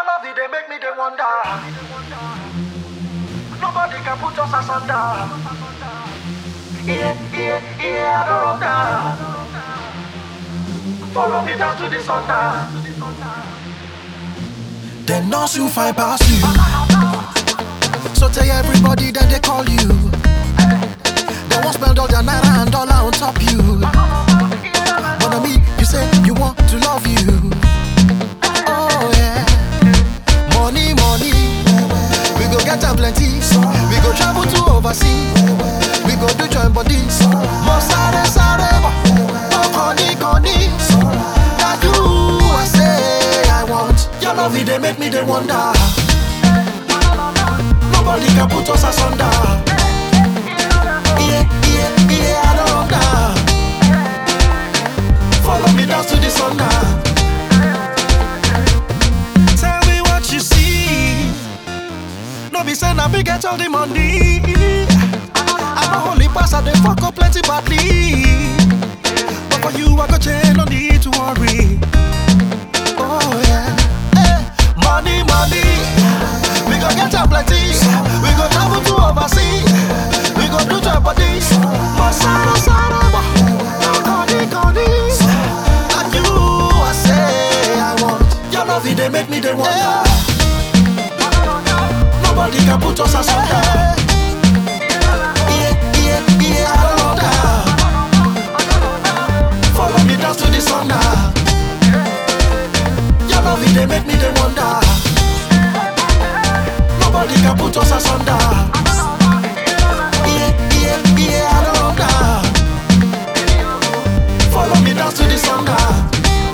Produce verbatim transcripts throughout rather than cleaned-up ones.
Your love it, they make me they wonder. Nobody can put us asunder. Yeah, yeah, yeah, I don't know. Follow me down to the thunder. Then no soon find past you. So tell everybody that they call you. They won't spend all their naira and dollar on top you. But on me, you say you want to love you. Oh yeah. Money, money. We go get a plenty. We go travel to overseas. We go do join bodies. Mosare sare. Oh honey, honey. Now you I say I want. Your love it, they make me they wonder. Nobody can put us asunder. Yeah, yeah, yeah, I don't know. Follow me down to the sun now. Tell me what you see. No be saying I be get all the money. I'm a holy pastor, they fuck up plenty badly. But for you I go change, no need to worry. Oh yeah, hey. Money, money. We go get a plenty. We go travel to overseas. We go do job bodies. Masara, Sara, Koni, Koni. And you, I say I want. Your love it, they make me they wonder. Nobody can put us asunder. Yeah, yeah, yeah, I don't know. Follow me down to the sun now. Your love it, they make me they wonder. Nobody can put us asunder. Yeah, yeah, yeah, I don't know. Follow me down to the sun now.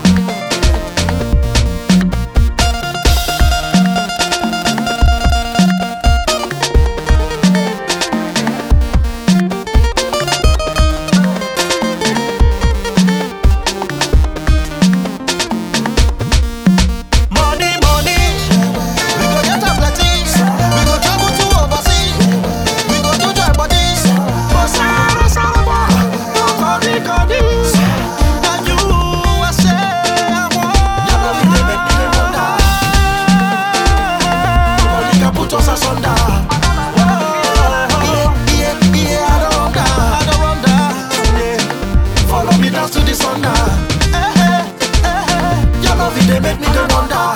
They make me the wonder.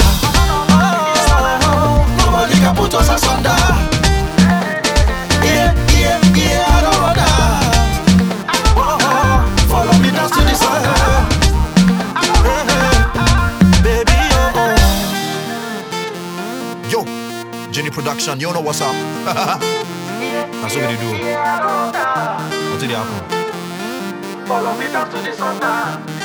Nobody can put us asunder. Yeah, yeah, yeah, I don't wonder. Follow me down to the sun. Baby, oh, oh. Yo, Jenny Production, you know what's up? That's what we do. What's the happen? Follow me down to the sun.